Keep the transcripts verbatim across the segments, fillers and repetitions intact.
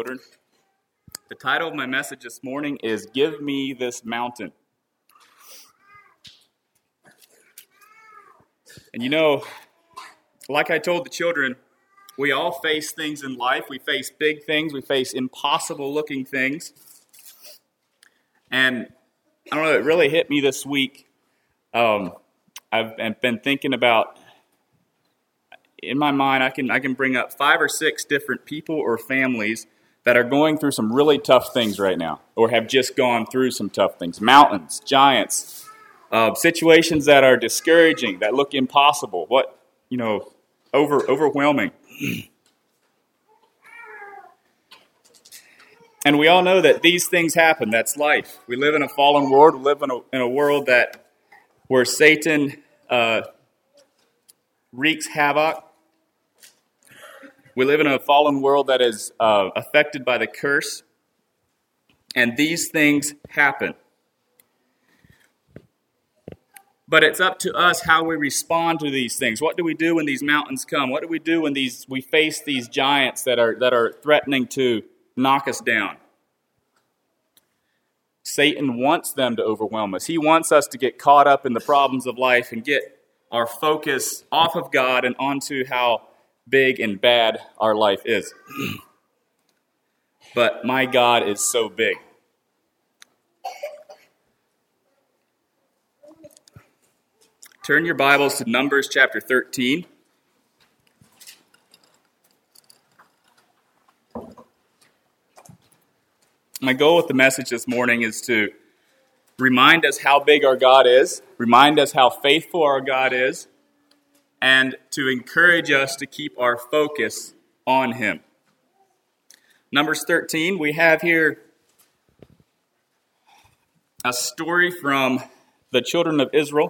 children. The title of my message this morning is Give Me This Mountain. And you know, like I told the children, we all face things in life. We face big things. We face impossible-looking things. And I don't know, it really hit me this week. Um, I've been thinking about, in my mind, I can I can bring up five or six different people or families that are going through some really tough things right now, or have just gone through some tough things. Mountains, giants, uh, situations that are discouraging, that look impossible. What, you know, over overwhelming. And we all know that these things happen. That's life. We live in a fallen world. We live in a, in a world that where Satan uh, wreaks havoc. We live in a fallen world that is uh, affected by the curse. And these things happen. But it's up to us how we respond to these things. What do we do when these mountains come? What do we do when these we face these giants that are that are threatening to knock us down? Satan wants them to overwhelm us. He wants us to get caught up in the problems of life and get our focus off of God and onto how big and bad our life is. But my God is so big. Turn your Bibles to Numbers chapter thirteen. My goal with the message this morning is to remind us how big our God is, remind us how faithful our God is, and to encourage us to keep our focus on Him. Numbers thirteen, we have here a story from the children of Israel.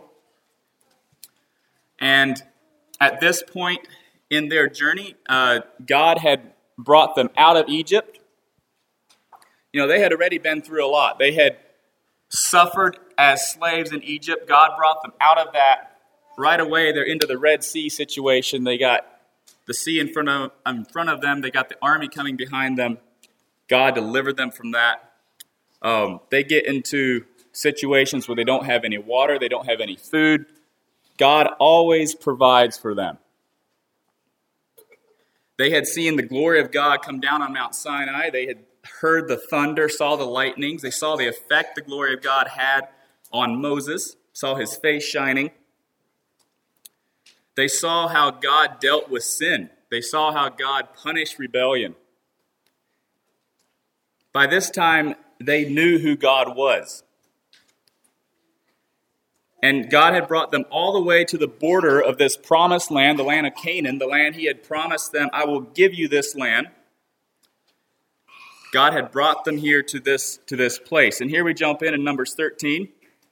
And at this point in their journey, uh, God had brought them out of Egypt. You know, they had already been through a lot. They had suffered as slaves in Egypt. God brought them out of that. Right away, they're into the Red Sea situation. They got the sea in front of, in front of them. They got the army coming behind them. God delivered them from that. Um, they get into situations where they don't have any water. They don't have any food. God always provides for them. They had seen the glory of God come down on Mount Sinai. They had heard the thunder, saw the lightnings. They saw the effect the glory of God had on Moses, saw his face shining. They saw how God dealt with sin. They saw how God punished rebellion. By this time, they knew who God was. And God had brought them all the way to the border of this promised land, the land of Canaan, the land He had promised them, I will give you this land. God had brought them here to this, to this place. And here we jump in in Numbers thirteen.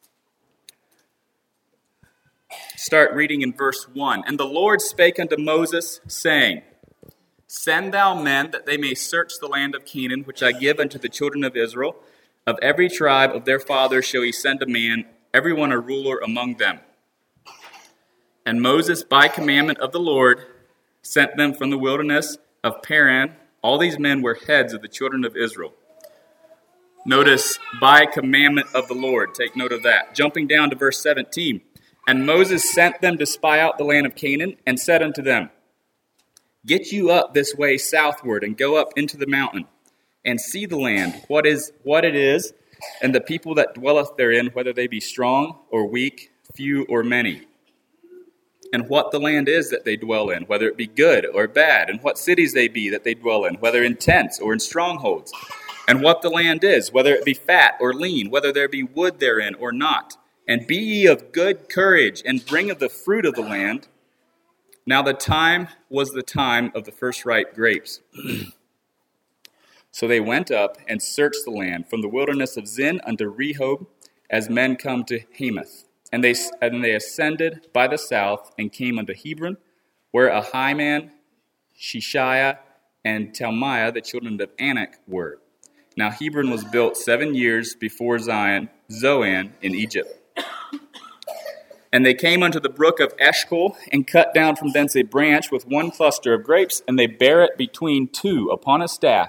Start reading in verse one. And the Lord spake unto Moses, saying, Send thou men, that they may search the land of Canaan, which I give unto the children of Israel. Of every tribe of their fathers shall he send a man, every one a ruler among them. And Moses, by commandment of the Lord, sent them from the wilderness of Paran. All these men were heads of the children of Israel. Notice, by commandment of the Lord. Take note of that. Jumping down to verse seventeen. And Moses sent them to spy out the land of Canaan, and said unto them, Get you up this way southward, and go up into the mountain, and see the land, what is what it is, and the people that dwelleth therein, whether they be strong or weak, few or many. And what the land is that they dwell in, whether it be good or bad, and what cities they be that they dwell in, whether in tents or in strongholds. And what the land is, whether it be fat or lean, whether there be wood therein or not. And be ye of good courage, and bring of the fruit of the land. Now the time was the time of the first ripe grapes. So they went up and searched the land from the wilderness of Zin unto Rehob, as men come to Hamath. And they and they ascended by the south and came unto Hebron, where Ahiman, Shishaiah, and Talmaiah, the children of Anak, were. Now Hebron was built seven years before Zion, Zoan in Egypt. And they came unto the brook of Eshcol, and cut down from thence a branch with one cluster of grapes, and they bare it between two upon a staff,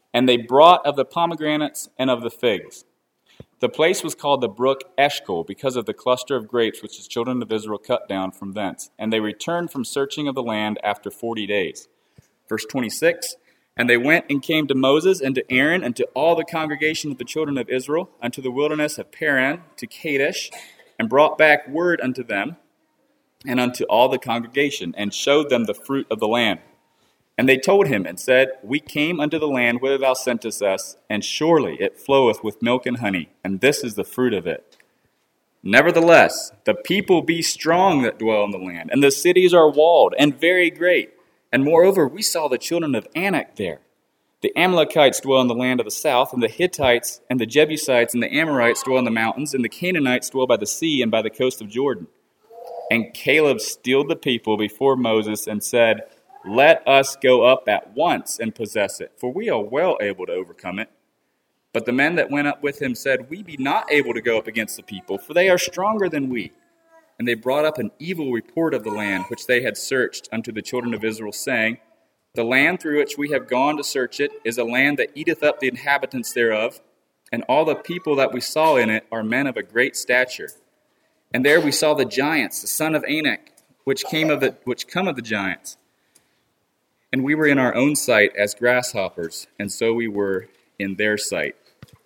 And they brought of the pomegranates and of the figs. The place was called the brook Eshcol because of the cluster of grapes which the children of Israel cut down from thence. And they returned from searching of the land after forty days. Verse twenty-six, and they went and came to Moses and to Aaron and to all the congregation of the children of Israel unto the wilderness of Paran to Kadesh, and brought back word unto them and unto all the congregation, and showed them the fruit of the land. And they told him and said, We came unto the land whither thou sentest us, and surely it floweth with milk and honey, and this is the fruit of it. Nevertheless, the people be strong that dwell in the land, and the cities are walled and very great. And moreover, we saw the children of Anak there. The Amalekites dwell in the land of the south, and the Hittites and the Jebusites and the Amorites dwell in the mountains, and the Canaanites dwell by the sea and by the coast of Jordan. And Caleb stilled the people before Moses and said, Let us go up at once and possess it, for we are well able to overcome it. But the men that went up with him said, We be not able to go up against the people, for they are stronger than we. And they brought up an evil report of the land which they had searched unto the children of Israel, saying, The land through which we have gone to search it is a land that eateth up the inhabitants thereof, and all the people that we saw in it are men of a great stature. And there we saw the giants, the son of Anak, which came of the which come of the giants. And we were in our own sight as grasshoppers, and so we were in their sight.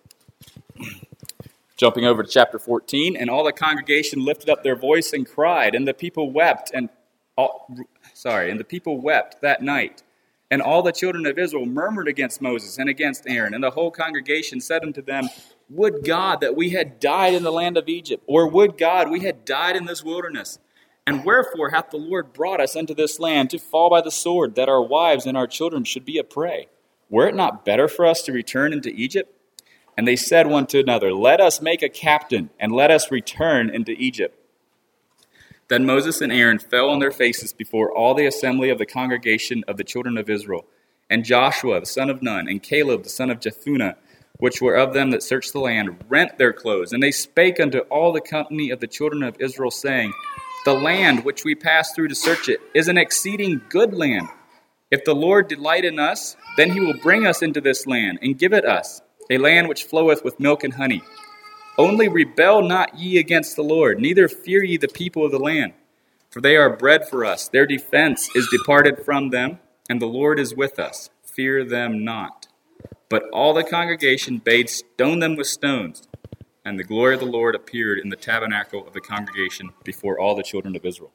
Jumping over to chapter fourteen, and all the congregation lifted up their voice and cried, and the people wept, and all, sorry, and the people wept that night. And all the children of Israel murmured against Moses and against Aaron, and the whole congregation said unto them, Would God that we had died in the land of Egypt, or would God we had died in this wilderness? And wherefore hath the Lord brought us unto this land to fall by the sword, that our wives and our children should be a prey? Were it not better for us to return into Egypt? And they said one to another, Let us make a captain, and let us return into Egypt. Then Moses and Aaron fell on their faces before all the assembly of the congregation of the children of Israel. And Joshua the son of Nun, and Caleb the son of Jephunneh, which were of them that searched the land, rent their clothes. And they spake unto all the company of the children of Israel, saying, The land which we passed through to search it is an exceeding good land. If the Lord delight in us, then he will bring us into this land, and give it us, a land which floweth with milk and honey. Only rebel not ye against the Lord, neither fear ye the people of the land. For they are bread for us, their defense is departed from them, and the Lord is with us. Fear them not. But all the congregation bade stone them with stones, and the glory of the Lord appeared in the tabernacle of the congregation before all the children of Israel.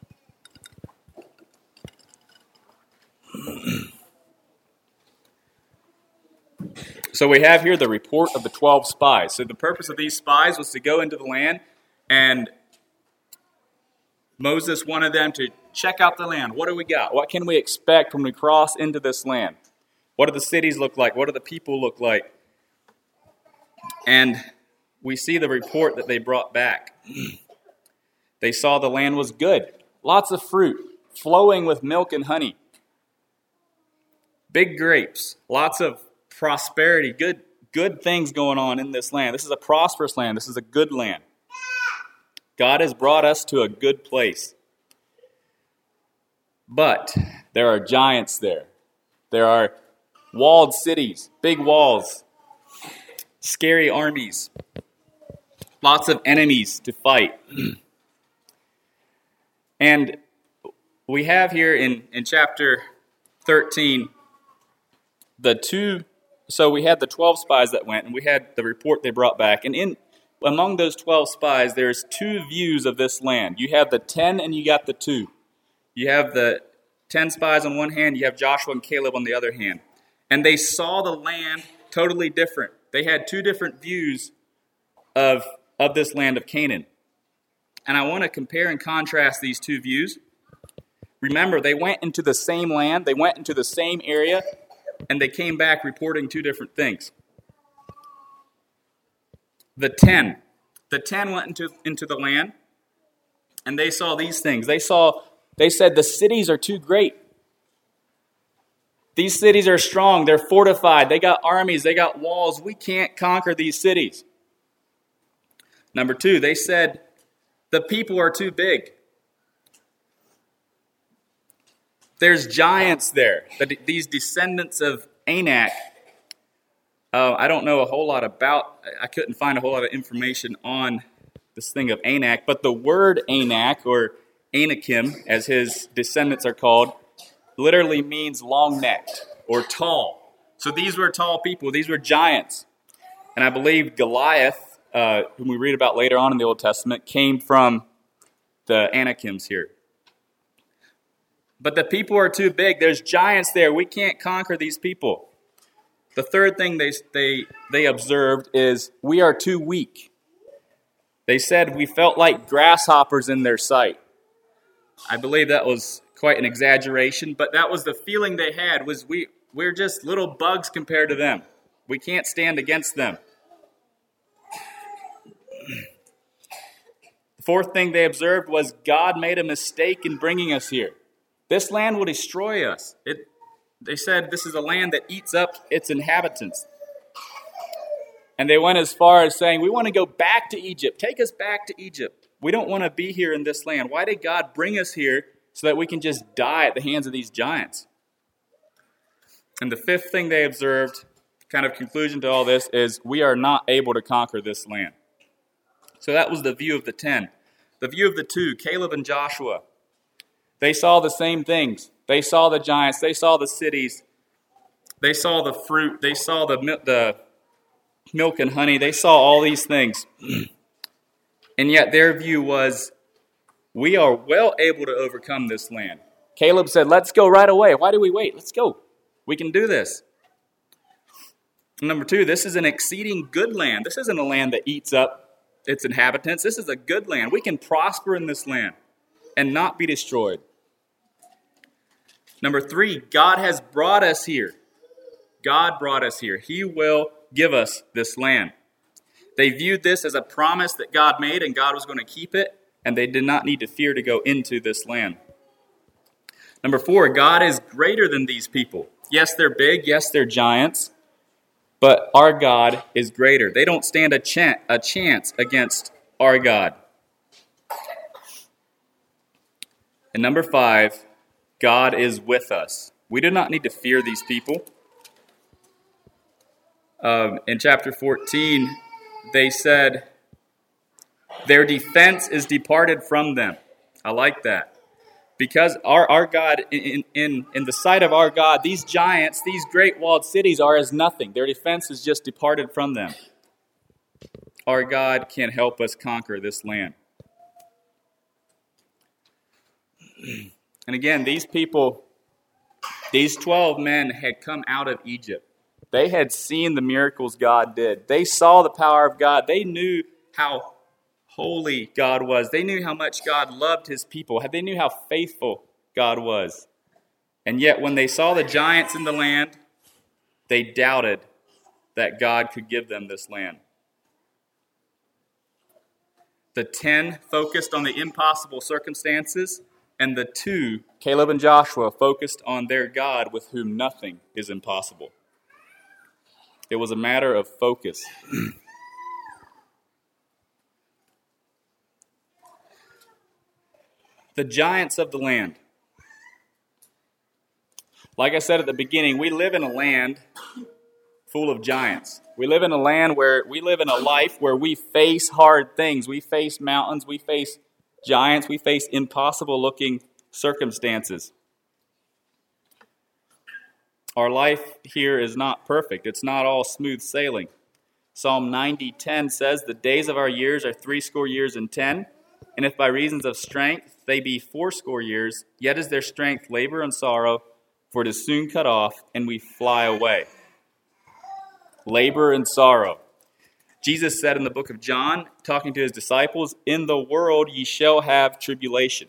So we have here the report of the twelve spies. So the purpose of these spies was to go into the land, and Moses wanted them to check out the land. What do we got? What can we expect when we cross into this land? What do the cities look like? What do the people look like? And we see the report that they brought back. They saw the land was good. Lots of fruit, flowing with milk and honey. Big grapes, lots of prosperity, good, good things going on in this land. This is a prosperous land. This is a good land. God has brought us to a good place. But there are giants there. There are walled cities, big walls, scary armies, lots of enemies to fight. And we have here in, in chapter thirteen, the two, so we had the twelve spies that went, and we had the report they brought back. And in among those twelve spies, there's two views of this land. You have the ten and you got the two. You have the ten spies on one hand, you have Joshua and Caleb on the other hand. And they saw the land totally different. They had two different views of, of this land of Canaan. And I want to compare and contrast these two views. Remember, they went into the same land, they went into the same area, and they came back reporting two different things. The ten. The ten went into, into the land, and they saw these things. They saw, they said the cities are too great. These cities are strong. They're fortified. They got armies. They got walls. We can't conquer these cities. Number two, they said the people are too big. There's giants there. These descendants of Anak Uh, I don't know a whole lot about, I couldn't find a whole lot of information on this thing of Anak, but the word Anak, or Anakim, as his descendants are called, literally means long-necked or tall. So these were tall people. These were giants. And I believe Goliath, uh, whom we read about later on in the Old Testament, came from the Anakims here. But the people are too big. There's giants there. We can't conquer these people. The third thing they, they, they observed is we are too weak. They said we felt like grasshoppers in their sight. I believe that was quite an exaggeration, but that was the feeling they had, was we, we're just little bugs compared to them. We can't stand against them. The fourth thing they observed was God made a mistake in bringing us here. This land will destroy us. It, they said this is a land that eats up its inhabitants. And they went as far as saying, we want to go back to Egypt. Take us back to Egypt. We don't want to be here in this land. Why did God bring us here so that we can just die at the hands of these giants? And the fifth thing they observed, kind of conclusion to all this, is we are not able to conquer this land. So that was the view of the ten. The view of the two, Caleb and Joshua. They saw the same things. They saw the giants. They saw the cities. They saw the fruit. They saw the, the milk and honey. They saw all these things. And yet their view was, we are well able to overcome this land. Caleb said, let's go right away. Why do we wait? Let's go. We can do this. Number two, this is an exceeding good land. This isn't a land that eats up its inhabitants. This is a good land. We can prosper in this land and not be destroyed. Number three, God has brought us here. God brought us here. He will give us this land. They viewed this as a promise that God made, and God was going to keep it, and they did not need to fear to go into this land. Number four, God is greater than these people. Yes, they're big. Yes, they're giants. But our God is greater. They don't stand a, ch- a chance against our God. And number five, God is with us. We do not need to fear these people. Um, in chapter fourteen, they said, their defense is departed from them. I like that. Because our, our God, in, in, in the sight of our God, these giants, these great walled cities are as nothing. Their defense is just departed from them. Our God can help us conquer this land. And again, these people, these twelve men had come out of Egypt. They had seen the miracles God did. They saw the power of God. They knew how holy God was. They knew how much God loved his people. They knew how faithful God was. And yet when they saw the giants in the land, they doubted that God could give them this land. The ten focused on the impossible circumstances, and the two, Caleb and Joshua, focused on their God with whom nothing is impossible. It was a matter of focus. The giants of the land. Like I said at the beginning, we live in a land full of giants. We live in a land where we live in a life where we face hard things. We face mountains, we face giants, we face impossible looking circumstances. Our life here is not perfect. It's not all smooth sailing. Psalm ninety ten says, the days of our years are threescore years and ten, and if by reasons of strength they be fourscore years, yet is their strength labor and sorrow, for it is soon cut off, and we fly away. Labor and sorrow. Jesus said in the book of John, talking to his disciples, in the world ye shall have tribulation.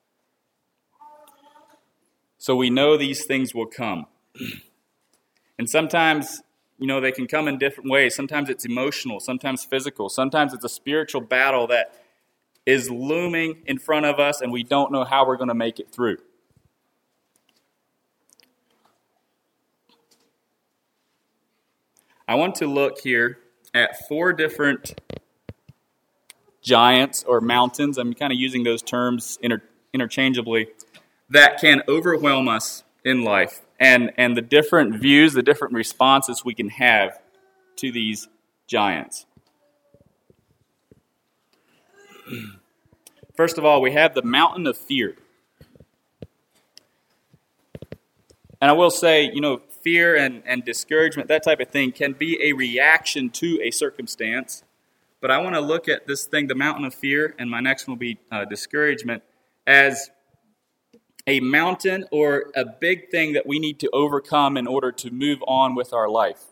So we know these things will come. And sometimes, you know, they can come in different ways. Sometimes it's emotional, sometimes physical. Sometimes it's a spiritual battle that is looming in front of us and we don't know how we're going to make it through. I want to look here at four different giants or mountains. I'm kind of using those terms inter- interchangeably that can overwhelm us in life, and, and the different views, the different responses we can have to these giants. First of all, we have the mountain of fear. And I will say, you know, fear and, and discouragement, that type of thing, can be a reaction to a circumstance. But I want to look at this thing, the mountain of fear, and my next one will be uh, discouragement, as a mountain or a big thing that we need to overcome in order to move on with our life.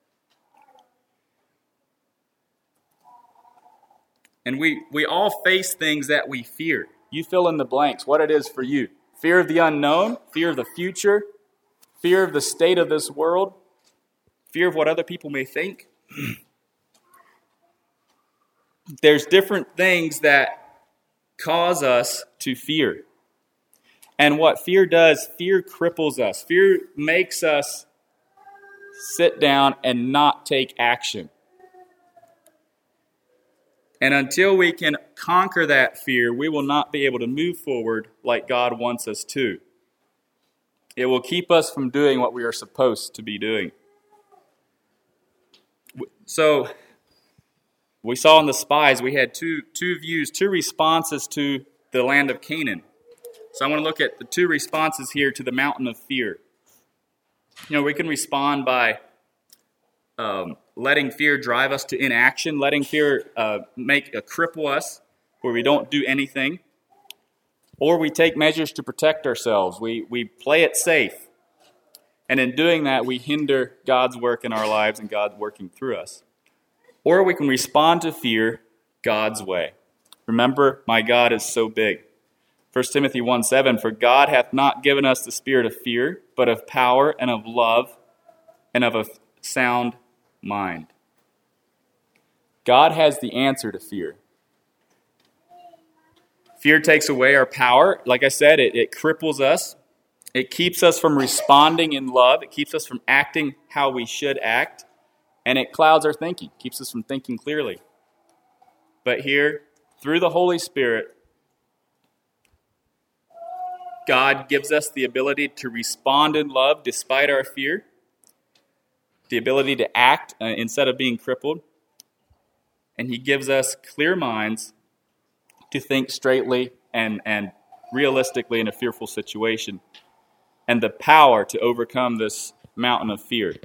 And we, we all face things that we fear. You fill in the blanks, what it is for you. Fear of the unknown, fear of the future, fear of the state of this world, fear of what other people may think. There's different things that cause us to fear. And what fear does, fear cripples us. Fear makes us sit down and not take action. And until we can conquer that fear, we will not be able to move forward like God wants us to. It will keep us from doing what we are supposed to be doing. So, we saw in the spies, we had two, two views, two responses to the land of Canaan. So I want to look at the two responses here to the mountain of fear. You know, we can respond by um, letting fear drive us to inaction, letting fear uh, make uh, cripple us where we don't do anything. Or we take measures to protect ourselves. We, we play it safe. And in doing that, we hinder God's work in our lives and God's working through us. Or we can respond to fear God's way. Remember, my God is so big. First Timothy one seven, for God hath not given us the spirit of fear, but of power and of love and of a sound mind. God has the answer to fear. Fear takes away our power. Like I said, it, it cripples us. It keeps us from responding in love. It keeps us from acting how we should act. And it clouds our thinking, keeps us from thinking clearly. But here, through the Holy Spirit, God gives us the ability to respond in love despite our fear, the ability to act uh, instead of being crippled, and He gives us clear minds to think straightly and, and realistically in a fearful situation, and the power to overcome this mountain of fear.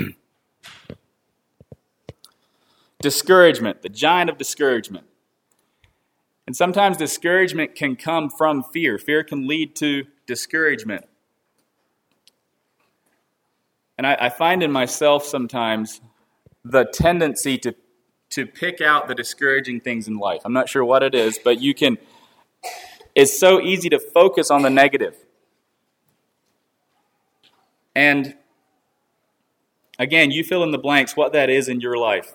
Discouragement, the giant of discouragement. And sometimes discouragement can come from fear. Fear can lead to discouragement. And I, I find in myself sometimes the tendency to, to pick out the discouraging things in life. I'm not sure what it is, but you can, it's so easy to focus on the negative. And again, you fill in the blanks what that is in your life.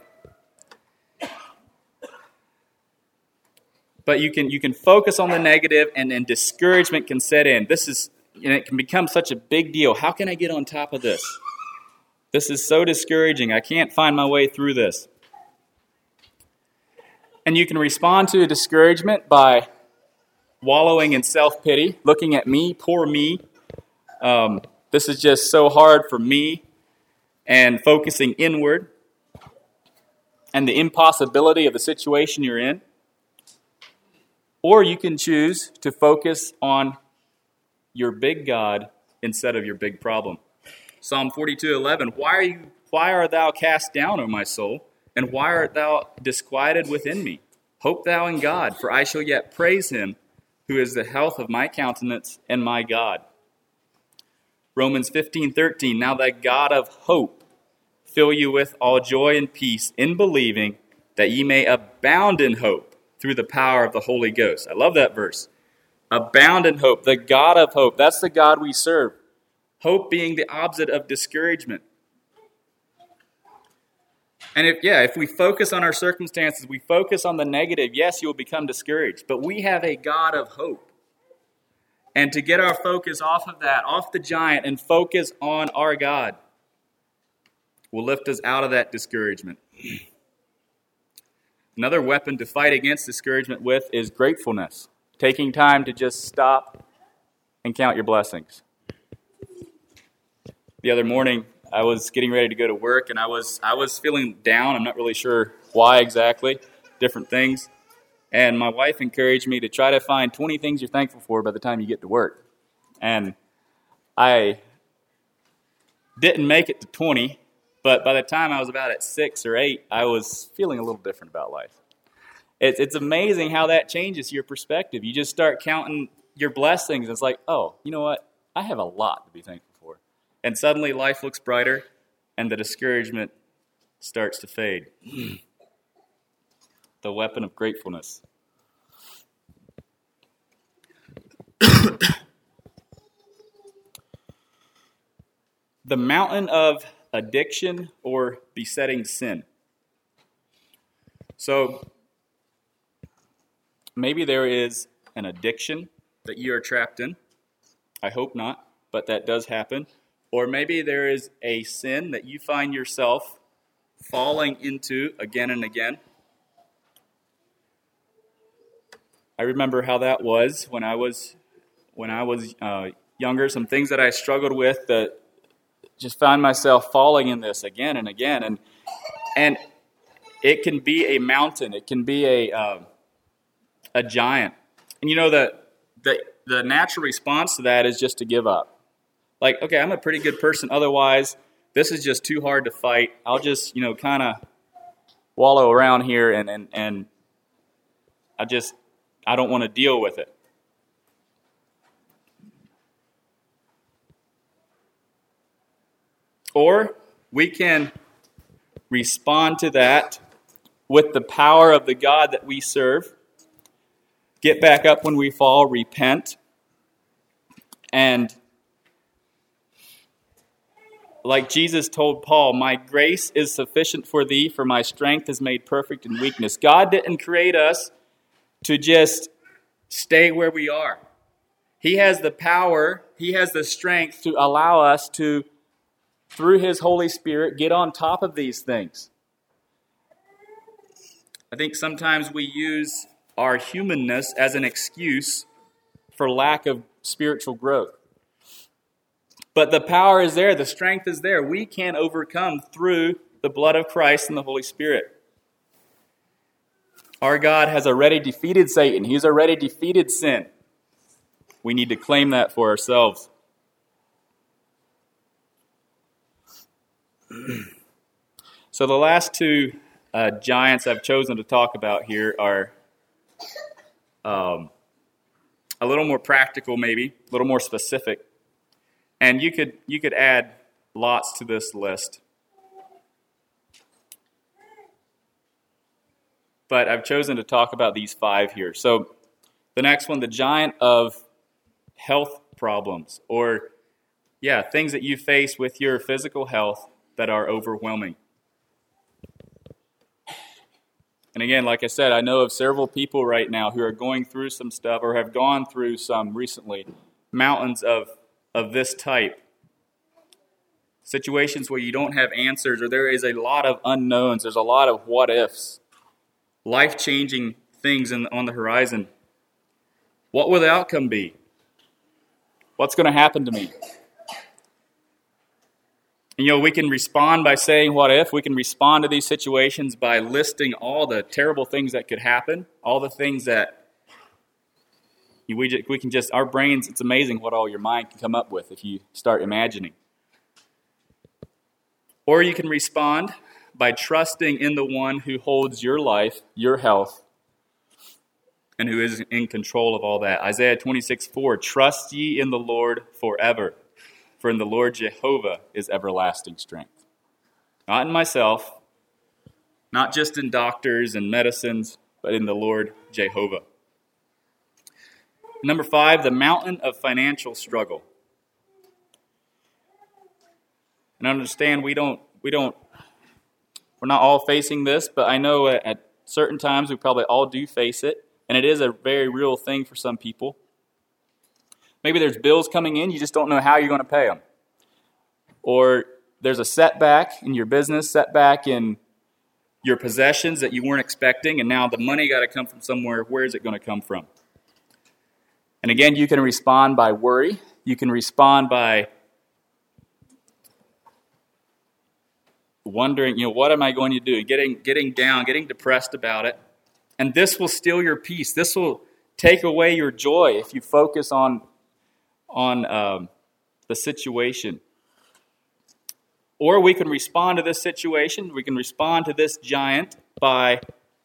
But you can you can focus on the negative, and then discouragement can set in. This is, and it can become such a big deal. How can I get on top of this? This is so discouraging. I can't find my way through this. And you can respond to discouragement by wallowing in self-pity, looking at me, poor me. Um, this is just so hard for me, and focusing inward and the impossibility of the situation you're in. Or you can choose to focus on your big God instead of your big problem. Psalm forty-two eleven, why are you why art thou cast down, O my soul, and why art thou disquieted within me? Hope thou in God, for I shall yet praise him, who is the health of my countenance and my God. Romans fifteen thirteen, now that God of hope fill you with all joy and peace in believing, that ye may abound in hope through the power of the Holy Ghost. I love that verse. Abound in hope, the God of hope. That's the God we serve. Hope being the opposite of discouragement. And if, yeah, if we focus on our circumstances, we focus on the negative, yes, you will become discouraged. But we have a God of hope. And to get our focus off of that, off the giant, and focus on our God, will lift us out of that discouragement. Another weapon to fight against discouragement with is gratefulness. Taking time to just stop and count your blessings. The other morning, I was getting ready to go to work, and I was I was feeling down. I'm not really sure why exactly, different things. And my wife encouraged me to try to find twenty things you're thankful for by the time you get to work. And I didn't make it to twenty, but by the time I was about at six or eight, I was feeling a little different about life. It's, it's amazing how that changes your perspective. You just start counting your blessings. It's like, oh, you know what? I have a lot to be thankful for. And suddenly life looks brighter, and the discouragement starts to fade. The weapon of gratefulness. The mountain of addiction or besetting sin. So, maybe there is an addiction that you are trapped in. I hope not, but that does happen. Or maybe there is a sin that you find yourself falling into again and again. I remember how that was when I was when I was uh, younger. Some things that I struggled with that just found myself falling in this again and again, and and it can be a mountain. It can be a uh, a giant. And you know that the the natural response to that is just to give up. Like, okay, I'm a pretty good person. Otherwise, this is just too hard to fight. I'll just you know kind of wallow around here, and and and I just I don't want to deal with it. Or we can respond to that with the power of the God that we serve, get back up when we fall, repent, and like Jesus told Paul, my grace is sufficient for thee, for my strength is made perfect in weakness. God didn't create us to just stay where we are. He has the power, He has the strength to allow us to, through His Holy Spirit, get on top of these things. I think sometimes we use our humanness as an excuse for lack of spiritual growth. But the power is there, the strength is there. We can overcome through the blood of Christ and the Holy Spirit. Our God has already defeated Satan. He's already defeated sin. We need to claim that for ourselves. So the last two uh, giants I've chosen to talk about here are um, a little more practical, maybe, a little more specific. And you could you could add lots to this list. But I've chosen to talk about these five here. So the next one, the giant of health problems, or, yeah, things that you face with your physical health that are overwhelming. And again, like I said, I know of several people right now who are going through some stuff or have gone through some recently, mountains of, of this type. Situations where you don't have answers, or there is a lot of unknowns, there's a lot of what-ifs, life-changing things in, on the horizon. What will the outcome be? What's going to happen to me? And, you know, we can respond by saying what if. We can respond to these situations by listing all the terrible things that could happen, all the things that we, just, we can just, our brains, it's amazing what all your mind can come up with if you start imagining. Or you can respond by trusting in the one who holds your life, your health, and who is in control of all that. Isaiah twenty-six four, trust ye in the Lord forever, for in the Lord Jehovah is everlasting strength. Not in myself, not just in doctors and medicines, but in the Lord Jehovah. Number five, the mountain of financial struggle. And understand we don't, we don't, we're not all facing this, but I know at, at certain times we probably all do face it. And it is a very real thing for some people. Maybe there's bills coming in, you just don't know how you're going to pay them. Or there's a setback in your business, setback in your possessions that you weren't expecting, and now the money got to come from somewhere. Where is it going to come from? And again, you can respond by worry. You can respond by wondering, you know, what am I going to do? Getting getting down, getting depressed about it. And this will steal your peace. This will take away your joy if you focus on, on um, the situation. Or we can respond to this situation. We can respond to this giant by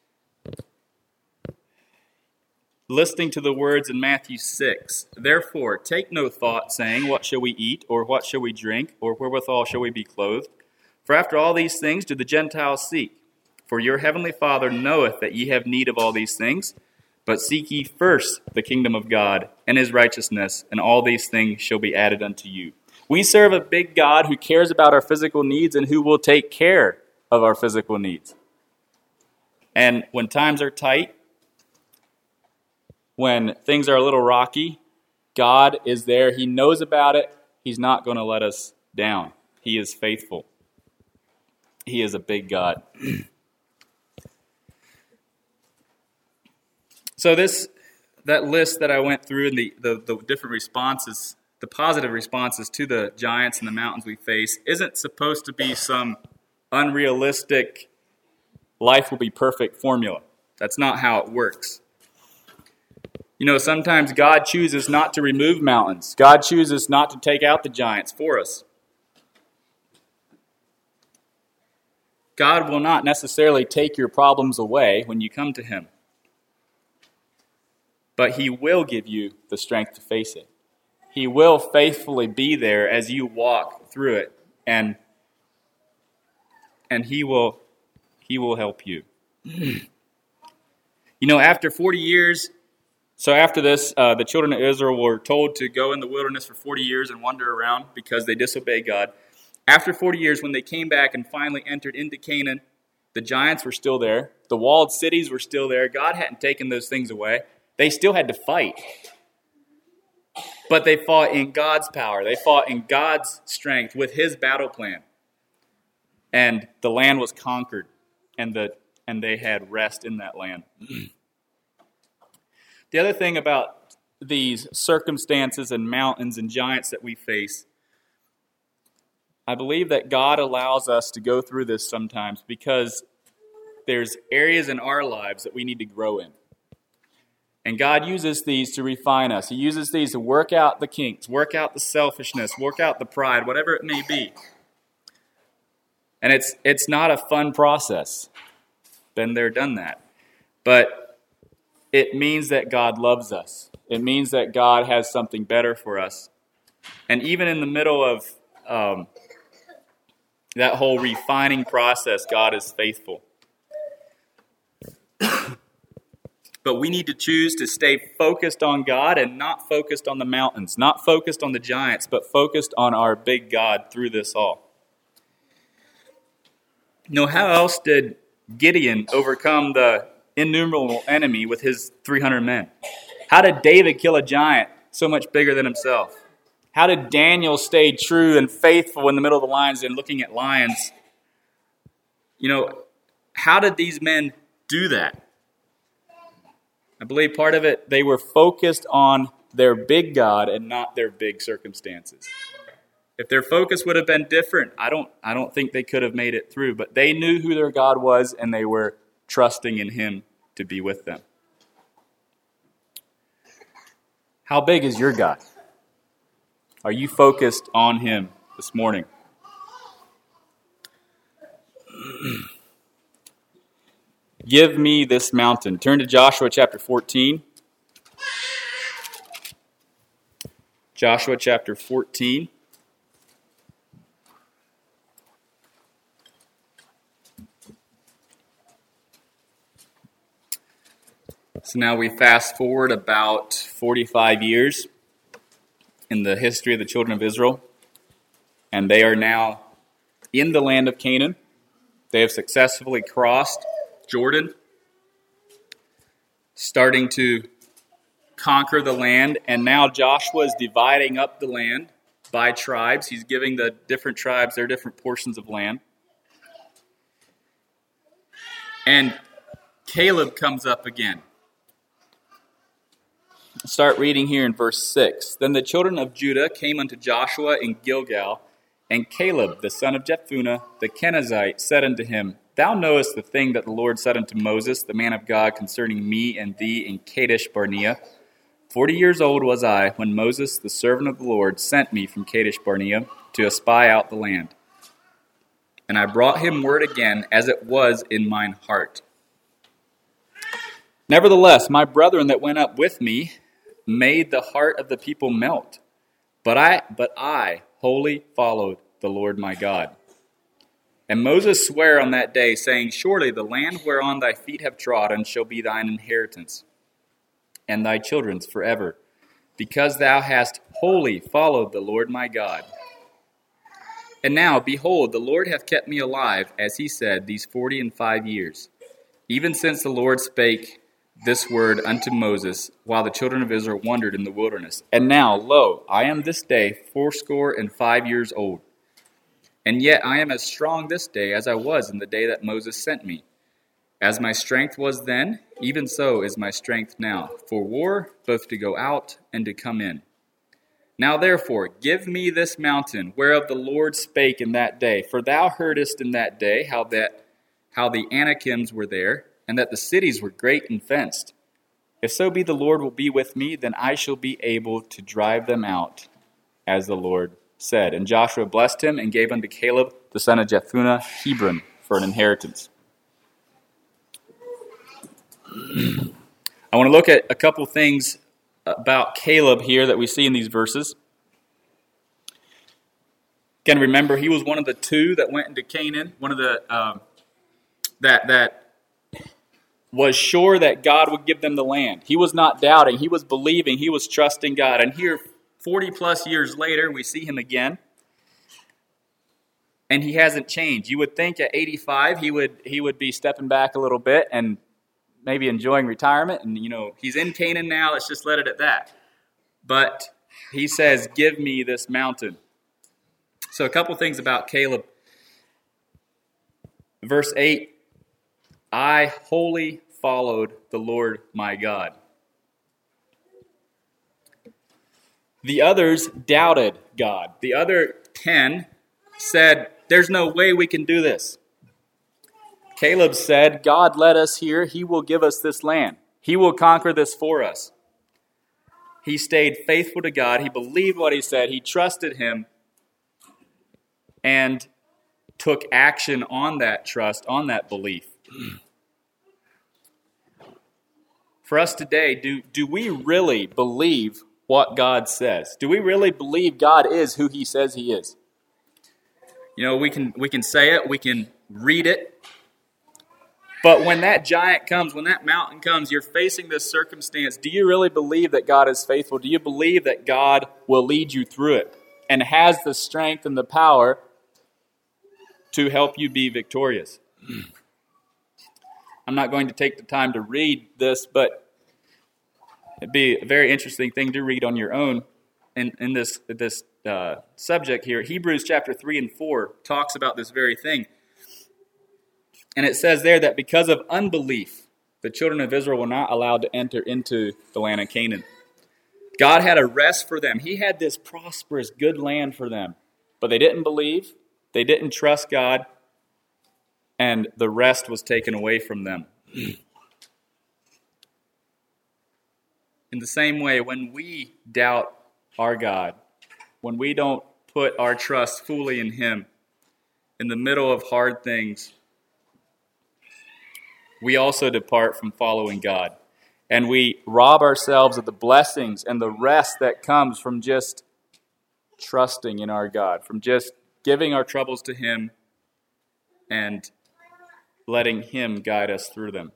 listening to the words in Matthew six. Therefore, take no thought, saying, what shall we eat, or what shall we drink, or wherewithal shall we be clothed? For after all these things do the Gentiles seek. For your heavenly Father knoweth that ye have need of all these things. But seek ye first the kingdom of God and his righteousness, and all these things shall be added unto you. We serve a big God who cares about our physical needs and who will take care of our physical needs. And when times are tight, when things are a little rocky, God is there. He knows about it. He's not going to let us down. He is faithful. He is a big God. So this, that list that I went through and the, the, the different responses, the positive responses to the giants and the mountains we face, isn't supposed to be some unrealistic, life will be perfect formula. That's not how it works. You know, sometimes God chooses not to remove mountains. God chooses not to take out the giants for us. God will not necessarily take your problems away when you come to him. But he will give you the strength to face it. He will faithfully be there as you walk through it, and and he will he will help you. You know, after forty years, so after this, uh, the children of Israel were told to go in the wilderness for forty years and wander around because they disobeyed God. After forty years, when they came back and finally entered into Canaan, the giants were still there. The walled cities were still there. God hadn't taken those things away. They still had to fight. But they fought in God's power. They fought in God's strength with his battle plan. And the land was conquered, and the and they had rest in that land. The other thing about these circumstances and mountains and giants that we face, I believe that God allows us to go through this sometimes because there's areas in our lives that we need to grow in. And God uses these to refine us. He uses these to work out the kinks, work out the selfishness, work out the pride, whatever it may be. And it's it's not a fun process. Been there, done that. But it means that God loves us. It means that God has something better for us. And even in the middle of um, that whole refining process, God is faithful. But we need to choose to stay focused on God and not focused on the mountains, not focused on the giants, but focused on our big God through this all. You know, how else did Gideon overcome the innumerable enemy with his three hundred men? How did David kill a giant so much bigger than himself? How did Daniel stay true and faithful in the middle of the lions and looking at lions? You know, how did these men do that? I believe part of it, they were focused on their big God and not their big circumstances. If their focus would have been different, I don't I don't think they could have made it through. But they knew who their God was, and they were trusting in him to be with them. How big is your God? Are you focused on him this morning? Give me this mountain. Turn to Joshua chapter fourteen. Joshua chapter fourteen. So now we fast forward about forty-five years in the history of the children of Israel, and they are now in the land of Canaan. They have successfully crossed Jordan, starting to conquer the land, and now Joshua is dividing up the land by tribes. He's giving the different tribes their different portions of land. And Caleb comes up again. Start reading here in verse six. Then the children of Judah came unto Joshua in Gilgal, And Caleb, the son of Jephunneh, the Kenizzite, said unto him, Thou knowest the thing that the Lord said unto Moses, the man of God, concerning me and thee in Kadesh Barnea. Forty years old was I when Moses, the servant of the Lord, sent me from Kadesh Barnea to espy out the land. And I brought him word again, as it was in mine heart. Nevertheless, my brethren that went up with me made the heart of the people melt. But I, but I wholly followed the Lord my God. And Moses sware on that day, saying, Surely the land whereon thy feet have trodden shall be thine inheritance, and thy children's forever, because thou hast wholly followed the Lord my God. And now, behold, the Lord hath kept me alive, as he said, these forty and five years, even since the Lord spake this word unto Moses, while the children of Israel wandered in the wilderness. And now, lo, I am this day fourscore and five years old. And yet I am as strong this day as I was in the day that Moses sent me. As my strength was then, even so is my strength now, for war, both to go out and to come in. Now therefore, give me this mountain, whereof the Lord spake in that day. For thou heardest in that day how that how the Anakims were there, and that the cities were great and fenced. If so be the Lord will be with me, then I shall be able to drive them out, as the Lord said. And Joshua blessed him and gave unto Caleb, the son of Jephunneh, Hebron for an inheritance. I want to look at a couple things about Caleb here that we see in these verses. Again, remember, he was one of the two that went into Canaan, one of the um, that that was sure that God would give them the land. He was not doubting. He was believing. He was trusting God. And here, forty plus years later, we see him again. And he hasn't changed. You would think at eighty-five, he would he would be stepping back a little bit and maybe enjoying retirement. And, you know, he's in Canaan now. Let's just let it at that. But he says, give me this mountain. So a couple things about Caleb. Verse eight. I wholly followed the Lord my God. The others doubted God. The other ten said, there's no way we can do this. Caleb said, God led us here. He will give us this land. He will conquer this for us. He stayed faithful to God. He believed what he said. He trusted him and took action on that trust, on that belief. For us today, do, do we really believe what God says? Do we really believe God is who he says he is? You know, we can we can say it, we can read it, but when that giant comes, when that mountain comes, you're facing this circumstance, do you really believe that God is faithful? Do you believe that God will lead you through it and has the strength and the power to help you be victorious? I'm not going to take the time to read this, but it'd be a very interesting thing to read on your own in, in this, this uh, subject here. Hebrews chapter three and four talks about this very thing. And it says there that because of unbelief, the children of Israel were not allowed to enter into the land of Canaan. God had a rest for them. He had this prosperous, good land for them. But they didn't believe. They didn't trust God. And the rest was taken away from them. In the same way, when we doubt our God, when we don't put our trust fully in him, in the middle of hard things, we also depart from following God. And we rob ourselves of the blessings and the rest that comes from just trusting in our God, from just giving our troubles to him and letting him guide us through them.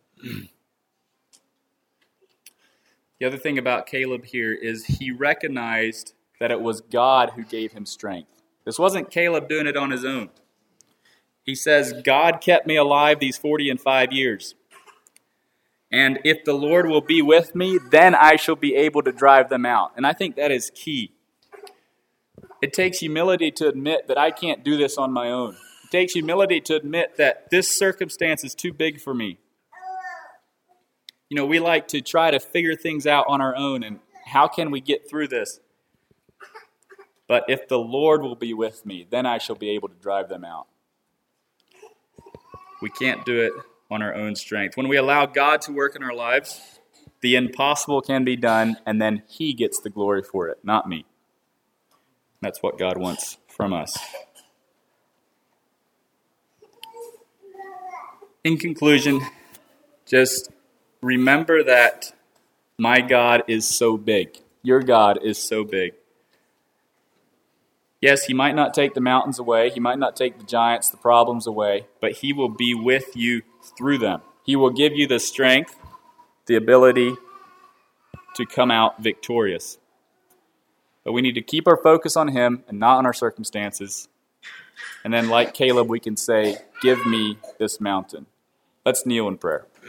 The other thing about Caleb here is he recognized that it was God who gave him strength. This wasn't Caleb doing it on his own. He says, God kept me alive these forty and five years. And if the Lord will be with me, then I shall be able to drive them out. And I think that is key. It takes humility to admit that I can't do this on my own. It takes humility to admit that this circumstance is too big for me. You know, we like to try to figure things out on our own, and how can we get through this? But if the Lord will be with me, then I shall be able to drive them out. We can't do it on our own strength. When we allow God to work in our lives, the impossible can be done, and then He gets the glory for it, not me. That's what God wants from us. In conclusion, just remember that my God is so big. Your God is so big. Yes, He might not take the mountains away. He might not take the giants, the problems away, but He will be with you through them. He will give you the strength, the ability to come out victorious. But we need to keep our focus on Him and not on our circumstances. And then, like Caleb, we can say, give me this mountain. Let's kneel in prayer.